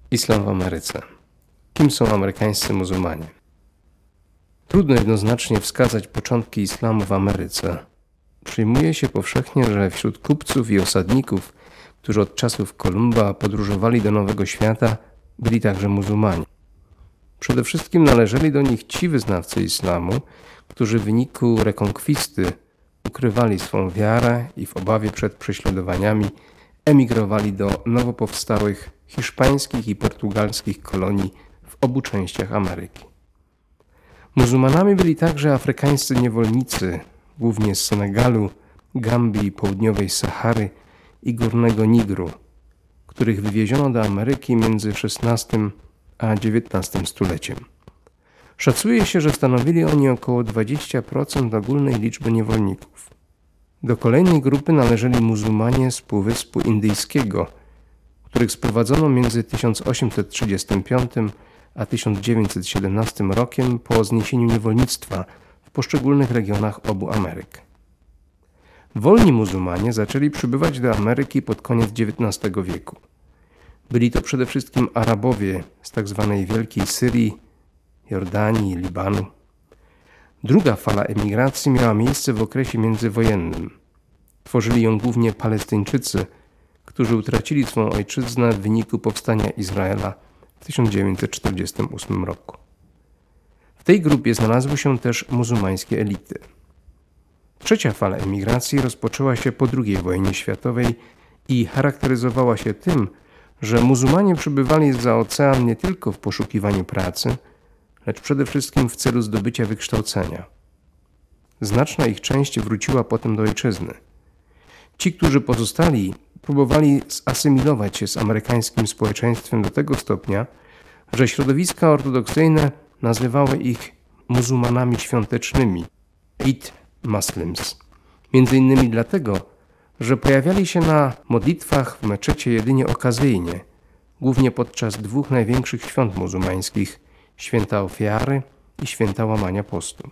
Islam w Ameryce. Kim są amerykańscy muzułmanie? Trudno jednoznacznie wskazać początki islamu w Ameryce. Przyjmuje się powszechnie, że wśród kupców i osadników, którzy od czasów Kolumba podróżowali do Nowego Świata, byli także muzułmanie. Przede wszystkim należeli do nich ci wyznawcy islamu, którzy w wyniku rekonkwisty ukrywali swą wiarę i w obawie przed prześladowaniami emigrowali do nowo powstałych hiszpańskich i portugalskich kolonii w obu częściach Ameryki. Muzułmanami byli także afrykańscy niewolnicy, głównie z Senegalu, Gambii, południowej Sahary i Górnego Nigru, których wywieziono do Ameryki między XVI a XIX stuleciem. Szacuje się, że stanowili oni około 20% ogólnej liczby niewolników. Do kolejnej grupy należeli muzułmanie z Półwyspu Indyjskiego, których sprowadzono między 1835 a 1917 rokiem po zniesieniu niewolnictwa w poszczególnych regionach obu Ameryk. Wolni muzułmanie zaczęli przybywać do Ameryki pod koniec XIX wieku. Byli to przede wszystkim Arabowie z tzw. Wielkiej Syrii, Jordanii i Libanu. Druga fala emigracji miała miejsce w okresie międzywojennym. Tworzyli ją głównie Palestyńczycy, którzy utracili swą ojczyznę w wyniku powstania Izraela w 1948 roku. W tej grupie znalazły się też muzułmańskie elity. Trzecia fala emigracji rozpoczęła się po II wojnie światowej i charakteryzowała się tym, że muzułmanie przybywali zza ocean nie tylko w poszukiwaniu pracy, lecz przede wszystkim w celu zdobycia wykształcenia. Znaczna ich część wróciła potem do ojczyzny. Ci, którzy pozostali, próbowali zasymilować się z amerykańskim społeczeństwem do tego stopnia, że środowiska ortodoksyjne nazywały ich muzułmanami świątecznymi, Eid Muslims. Między innymi dlatego, że pojawiali się na modlitwach w meczecie jedynie okazyjnie, głównie podczas dwóch największych świąt muzułmańskich, święta ofiary i święta łamania postu.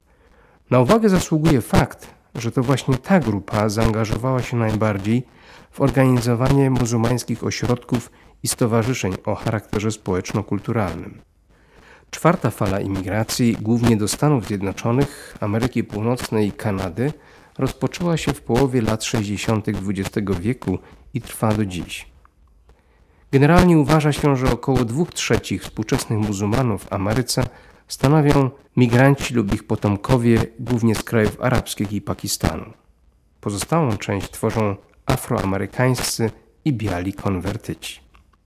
Na uwagę zasługuje fakt, że to właśnie ta grupa zaangażowała się najbardziej w organizowanie muzułmańskich ośrodków i stowarzyszeń o charakterze społeczno-kulturalnym. Czwarta fala imigracji, głównie do Stanów Zjednoczonych, Ameryki Północnej i Kanady, rozpoczęła się w połowie lat 60. XX wieku i trwa do dziś. Generalnie uważa się, że około 2/3 współczesnych muzułmanów w Ameryce stanowią migranci lub ich potomkowie, głównie z krajów arabskich i Pakistanu. Pozostałą część tworzą afroamerykańscy i biali konwertyci.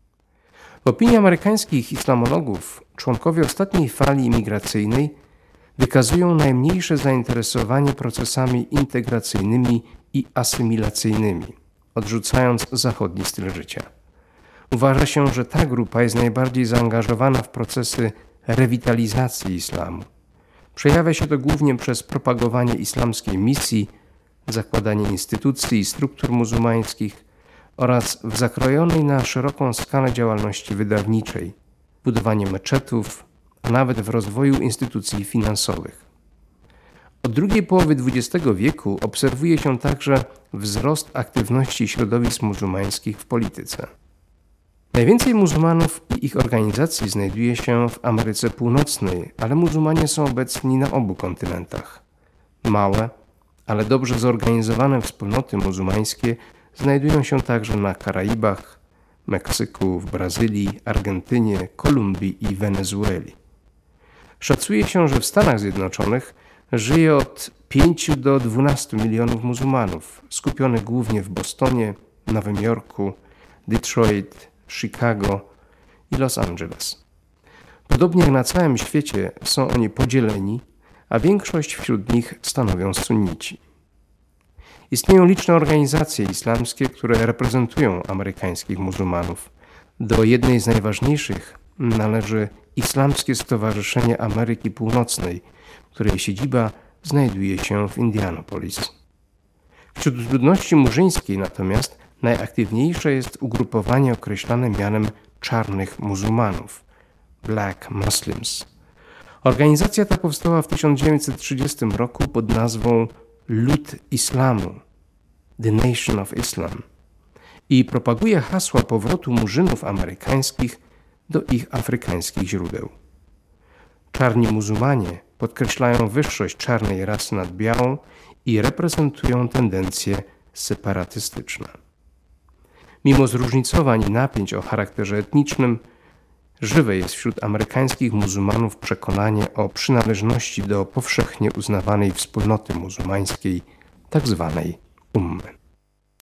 W opinii amerykańskich islamologów członkowie ostatniej fali imigracyjnej wykazują najmniejsze zainteresowanie procesami integracyjnymi i asymilacyjnymi, odrzucając zachodni styl życia. Uważa się, że ta grupa jest najbardziej zaangażowana w procesy rewitalizacji islamu. Przejawia się to głównie przez propagowanie islamskiej misji, zakładanie instytucji i struktur muzułmańskich oraz w zakrojonej na szeroką skalę działalności wydawniczej, budowanie meczetów, a nawet w rozwoju instytucji finansowych. Od drugiej połowy XX wieku obserwuje się także wzrost aktywności środowisk muzułmańskich w polityce. Najwięcej muzułmanów i ich organizacji znajduje się w Ameryce Północnej, ale muzułmanie są obecni na obu kontynentach. Małe, ale dobrze zorganizowane wspólnoty muzułmańskie znajdują się także na Karaibach, Meksyku, w Brazylii, Argentynie, Kolumbii i Wenezueli. Szacuje się, że w Stanach Zjednoczonych żyje od 5 do 12 milionów muzułmanów, skupionych głównie w Bostonie, Nowym Jorku, Detroit, Chicago i Los Angeles. Podobnie jak na całym świecie są oni podzieleni, a większość wśród nich stanowią sunnici. Istnieją liczne organizacje islamskie, które reprezentują amerykańskich muzułmanów. Do jednej z najważniejszych należy Islamskie Stowarzyszenie Ameryki Północnej, której siedziba znajduje się w Indianapolis. Wśród ludności murzyńskiej natomiast najaktywniejsze jest ugrupowanie określane mianem czarnych muzułmanów, Black Muslims. Organizacja ta powstała w 1930 roku pod nazwą Lud Islamu, The Nation of Islam, i propaguje hasła powrotu murzynów amerykańskich do ich afrykańskich źródeł. Czarni muzułmanie podkreślają wyższość czarnej rasy nad białą i reprezentują tendencje separatystyczne. Mimo zróżnicowań i napięć o charakterze etnicznym, żywe jest wśród amerykańskich muzułmanów przekonanie o przynależności do powszechnie uznawanej wspólnoty muzułmańskiej, tzw. ummy.